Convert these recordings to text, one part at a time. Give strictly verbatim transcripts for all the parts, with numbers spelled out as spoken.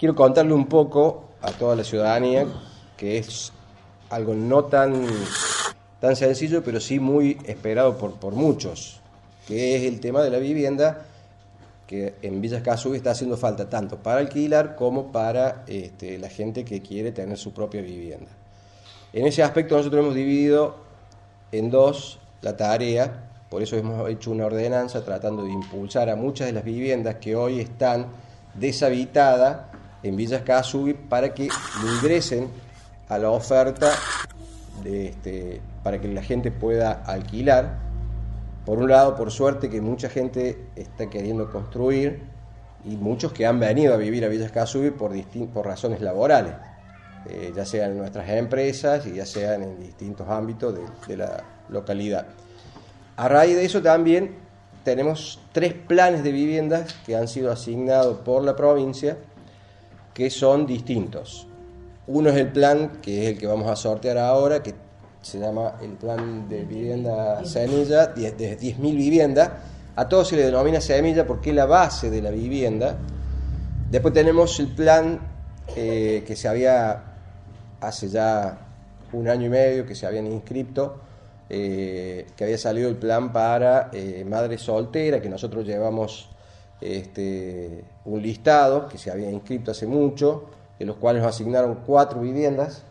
quiero contarle un poco a toda la ciudadanía que es algo no tan, tan sencillo, pero sí muy esperado por, por muchos, que es el tema de la vivienda, que en Villa Escazú está haciendo falta tanto para alquilar como para este, la gente que quiere tener su propia vivienda. En ese aspecto nosotros hemos dividido en dos la tarea, por eso hemos hecho una ordenanza tratando de impulsar a muchas de las viviendas que hoy están deshabitadas en Villa Escazú para que ingresen a la oferta de este, para que la gente pueda alquilar. Por un lado, por suerte que mucha gente está queriendo construir y muchos que han venido a vivir a Villa Escazú por, distin- por razones laborales, eh, ya sean en nuestras empresas y ya sean en distintos ámbitos de, de la localidad. A raíz de eso también tenemos tres planes de viviendas que han sido asignados por la provincia que son distintos. Uno es el plan que es el que vamos a sortear ahora, que se llama el plan de vivienda semilla, de diez mil viviendas. A todos se le denomina semilla porque es la base de la vivienda. Después tenemos el plan eh, que se había, hace ya un año y medio que se habían inscrito, eh, que había salido el plan para eh, madres solteras, que nosotros llevamos este, un listado que se había inscrito hace mucho, de los cuales nos asignaron cuatro viviendas.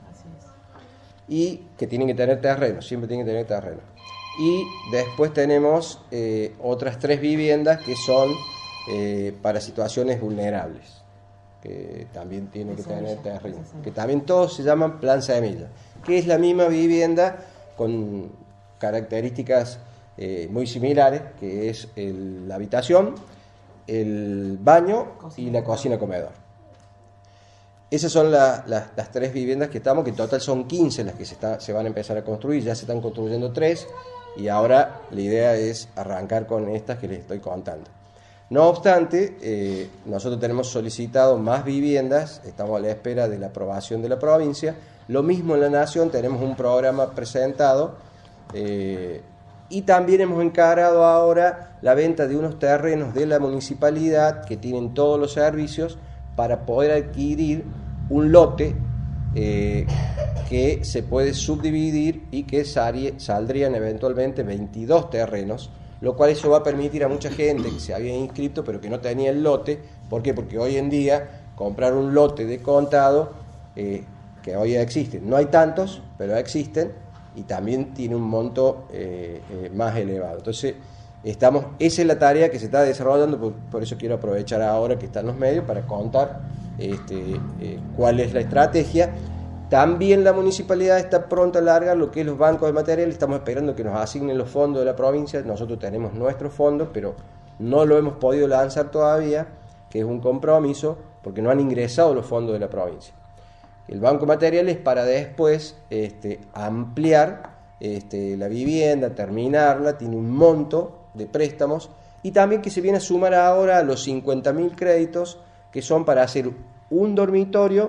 Y que tienen que tener terreno, siempre tienen que tener terreno. Y después tenemos eh, otras tres viviendas que son eh, para situaciones vulnerables, que también tienen que tener terreno, que también todos se llaman plan semilla, que es la misma vivienda con características eh, muy similares, que es el, la habitación, el baño y la cocina-comedor. Esas son la, la, las tres viviendas que estamos, que en total son quince las que se, está, se van a empezar a construir, ya se están construyendo tres, y ahora la idea es arrancar con estas que les estoy contando. No obstante, eh, nosotros tenemos solicitado más viviendas, estamos a la espera de la aprobación de la provincia. Lo mismo en la Nación, tenemos un programa presentado, eh, y también hemos encarado ahora la venta de unos terrenos de la municipalidad que tienen todos los servicios para poder adquirir un lote eh, que se puede subdividir y que sal- saldrían eventualmente veintidós terrenos, lo cual eso va a permitir a mucha gente que se había inscrito pero que no tenía el lote. ¿Por qué? Porque hoy en día comprar un lote de contado, eh, que hoy ya existen, no hay tantos, pero existen, y también tiene un monto eh, eh, más elevado. Entonces, estamos, esa es la tarea que se está desarrollando, por, por eso quiero aprovechar ahora que están los medios para contar este, eh, cuál es la estrategia. También la municipalidad está pronta a largar lo que es los bancos de material, estamos esperando que nos asignen los fondos de la provincia. Nosotros tenemos nuestros fondos, pero no lo hemos podido lanzar todavía, que es un compromiso, porque no han ingresado los fondos de la provincia. El banco de material es para después este, ampliar este, la vivienda, terminarla, tiene un monto de préstamos, y también que se viene a sumar ahora a los cincuenta mil créditos que son para hacer un dormitorio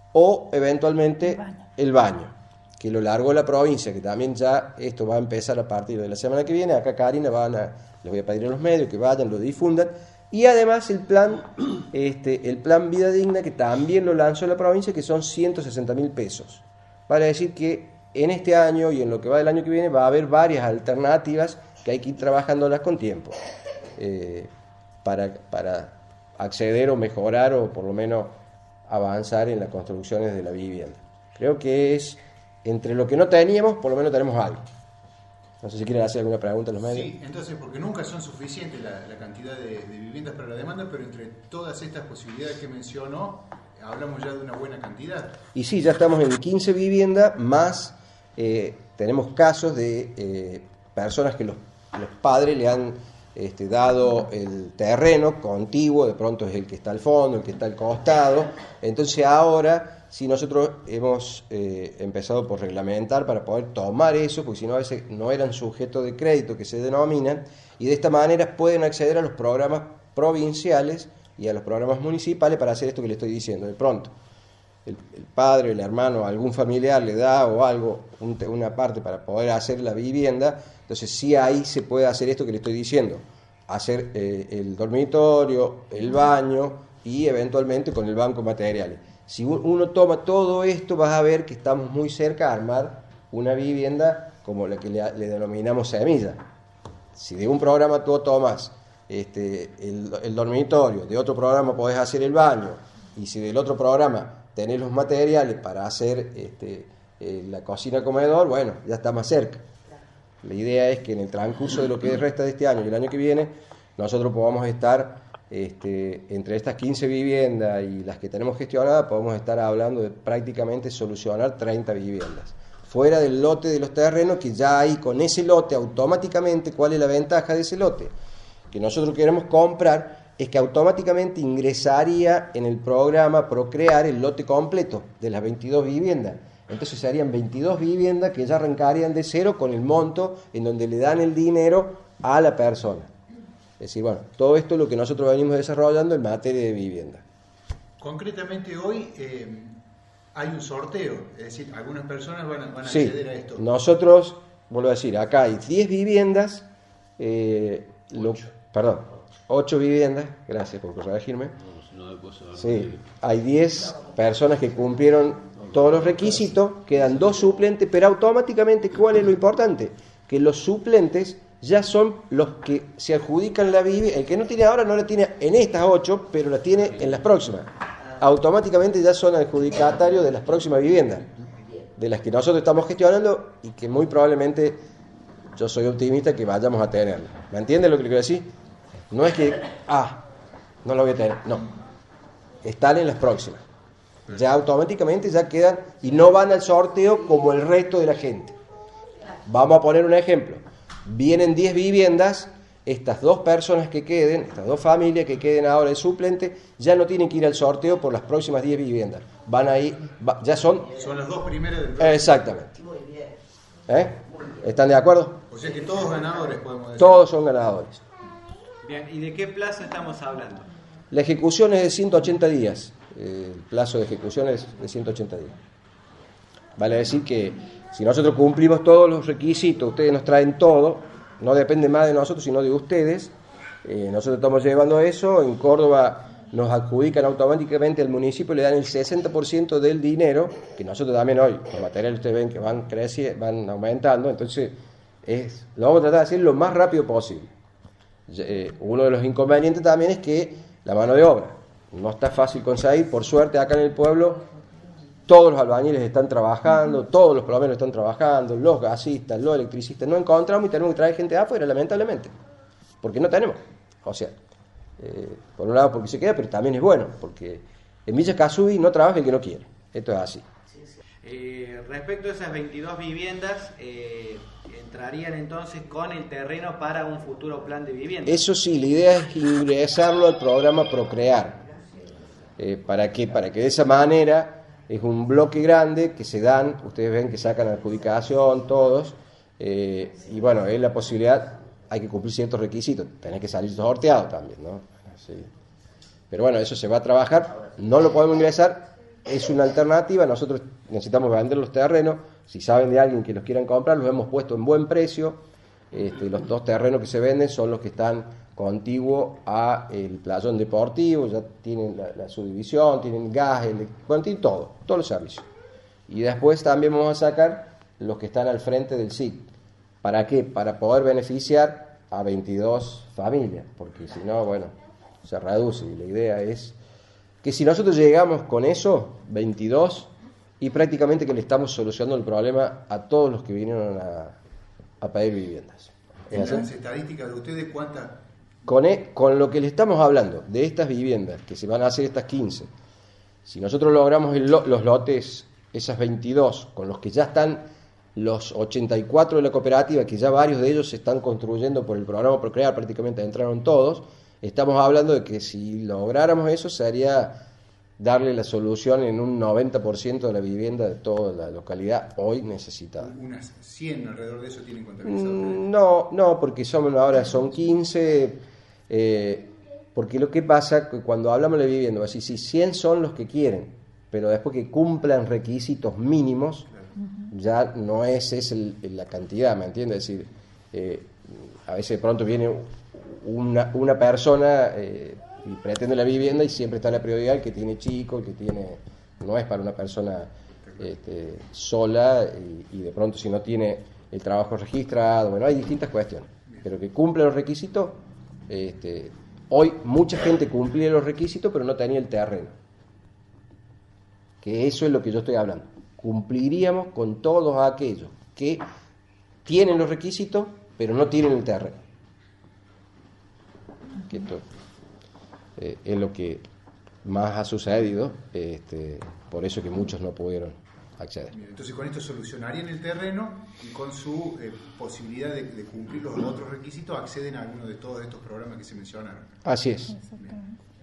o eventualmente el baño. el baño, que lo largó la provincia, que también ya esto va a empezar a partir de la semana que viene. Acá Karina van a, les voy a pedir a los medios que vayan, lo difundan, y además el plan este, el plan Vida Digna, que también lo lanzó la provincia, que son ciento sesenta mil pesos. Vale decir que en este año y en lo que va del año que viene va a haber varias alternativas que hay que ir trabajándolas con tiempo, eh, para, para acceder o mejorar o por lo menos avanzar en las construcciones de la vivienda. Creo que es, entre lo que no teníamos, por lo menos tenemos algo. No sé si quieren hacer alguna pregunta en los medios. Sí, entonces, porque nunca son suficientes la, la cantidad de, de viviendas para la demanda, pero entre todas estas posibilidades que mencionó, hablamos ya de una buena cantidad. Y sí, ya estamos en quince viviendas, más eh, tenemos casos de eh, personas que los, los padres le han este, dado el terreno contiguo, de pronto es el que está al fondo, el que está al costado. Entonces ahora sí nosotros hemos eh, empezado por reglamentar para poder tomar eso, porque si no a veces no eran sujetos de crédito que se denominan, y de esta manera pueden acceder a los programas provinciales y a los programas municipales para hacer esto que le estoy diciendo. De pronto el, el padre, el hermano, algún familiar le da o algo, un, una parte para poder hacer la vivienda, entonces sí ahí se puede hacer esto que le estoy diciendo, hacer eh, el dormitorio, el baño y eventualmente con el banco de materiales. Si uno toma todo esto, vas a ver que estamos muy cerca de armar una vivienda como la que le, le denominamos semilla. Si de un programa tú tomas este, el, el dormitorio, de otro programa podés hacer el baño, y si del otro programa tenés los materiales para hacer este, eh, la cocina-comedor, bueno, ya está más cerca. La idea es que en el transcurso de lo que resta de este año y el año que viene, nosotros podamos estar, este, entre estas quince viviendas y las que tenemos gestionadas, podemos estar hablando de prácticamente solucionar treinta viviendas. Fuera del lote de los terrenos, que ya hay con ese lote automáticamente. ¿Cuál es la ventaja de ese lote? Que nosotros queremos comprar es que automáticamente ingresaría en el programa Procrear el lote completo de las veintidós viviendas. Entonces serían veintidós viviendas que ya arrancarían de cero con el monto en donde le dan el dinero a la persona. Es decir, bueno, todo esto es lo que nosotros venimos desarrollando en materia de vivienda. Concretamente hoy eh, hay un sorteo, es decir, algunas personas van a, van a sí, acceder a esto. Nosotros, vuelvo a decir, acá hay diez viviendas, eh, lo, perdón, ocho viviendas, gracias por corregirme. No, no sí, hay diez personas que cumplieron todos los requisitos, quedan dos suplentes, pero automáticamente, ¿cuál es lo importante? Que los suplentes ya son los que se adjudican la vivienda. El que no tiene ahora no la tiene en estas ocho, pero la tiene en las próximas. Automáticamente ya son adjudicatarios de las próximas viviendas, de las que nosotros estamos gestionando y que muy probablemente, yo soy optimista, que vayamos a tenerla. ¿Me entiendes lo que le quiero decir? No es que, ah, no lo voy a tener, no. Están en las próximas. Ya automáticamente ya quedan y no van al sorteo como el resto de la gente. Vamos a poner un ejemplo. Vienen diez viviendas, estas dos personas que queden, estas dos familias que queden ahora de suplente, ya no tienen que ir al sorteo por las próximas diez viviendas. Van ahí, va, ya son... Son las dos primeras del próximo. Exactamente. ¿Eh? ¿Están de acuerdo? O sea que todos ganadores, podemos decir. Todos son ganadores. Bien, ¿y de qué plazo estamos hablando? La ejecución es de ciento ochenta días. El plazo de ejecución es de ciento ochenta días. Vale decir que si nosotros cumplimos todos los requisitos, ustedes nos traen todo, no depende más de nosotros sino de ustedes, eh, nosotros estamos llevando eso. En Córdoba nos adjudican automáticamente al municipio, le dan el sesenta por ciento del dinero, que nosotros también hoy, los materiales ustedes ven que van creciendo, van aumentando, entonces es, lo vamos a tratar de hacer lo más rápido posible. Eh, uno de los inconvenientes también es que la mano de obra no está fácil conseguir. Por suerte acá en el pueblo todos los albañiles están trabajando, todos los plomeros están trabajando, los gasistas, los electricistas. No encontramos y tenemos que traer gente de afuera, lamentablemente, porque no tenemos. O sea, eh, por un lado porque se queda, pero también es bueno, porque en Villa Casubi no trabaja el que no quiere. Esto es así. Eh, respecto a esas veintidós viviendas, eh, ¿entrarían entonces con el terreno para un futuro plan de vivienda? Eso sí, la idea es ingresarlo al programa Procrear. Eh, ¿Para qué? Para que de esa manera... Es un bloque grande que se dan, ustedes ven que sacan adjudicación todos, eh, y bueno, es la posibilidad, hay que cumplir ciertos requisitos, tenés que salir sorteado también, ¿no? Sí. Pero bueno, eso se va a trabajar, no lo podemos ingresar, es una alternativa. Nosotros necesitamos vender los terrenos, si saben de alguien que los quieran comprar, los hemos puesto en buen precio. Este, los dos terrenos que se venden son los que están contiguos a el playón deportivo, ya tienen la, la subdivisión, tienen gas, el, bueno, tienen todo, todos los servicios. Y después también vamos a sacar los que están al frente del S I C. ¿Para qué? Para poder beneficiar a veintidós familias, porque si no, bueno, se reduce. Y la idea es que si nosotros llegamos con eso, veintidós, y prácticamente que le estamos solucionando el problema a todos los que vinieron a, a pedir viviendas. ¿En las estadísticas de ustedes cuántas? Con, e, con lo que le estamos hablando, de estas viviendas, que se van a hacer estas quince, si nosotros logramos el, los lotes, esas veintidós, con los que ya están los ochenta y cuatro de la cooperativa, que ya varios de ellos se están construyendo por el programa Procrear, prácticamente entraron todos, estamos hablando de que si lográramos eso, sería darle la solución en un noventa por ciento de la vivienda de toda la localidad hoy necesitada. Unas cien alrededor de eso tienen contabilizado. No, no, porque somos ahora son quince, eh, porque lo que pasa que cuando hablamos de vivienda, así sí, cien son los que quieren, pero después que cumplan requisitos mínimos, claro, ya no es, es el, la cantidad, ¿me entiendes? Es decir, eh, a veces de pronto viene una, una persona, eh, y pretende la vivienda y siempre está la prioridad el que tiene chico, el que tiene, no es para una persona este, sola y, y de pronto si no tiene el trabajo registrado, bueno, hay distintas cuestiones, pero que cumple los requisitos. Este, hoy mucha gente cumplía los requisitos pero no tenía el terreno, que eso es lo que yo estoy hablando. Cumpliríamos con todos aquellos que tienen los requisitos pero no tienen el terreno, que esto eh, es lo que más ha sucedido, este, por eso que muchos no pudieron acceder. Entonces con esto solucionarían el terreno y con su eh, posibilidad de, de cumplir los otros requisitos acceden a alguno de todos estos programas que se mencionaron. Así es. Exactamente.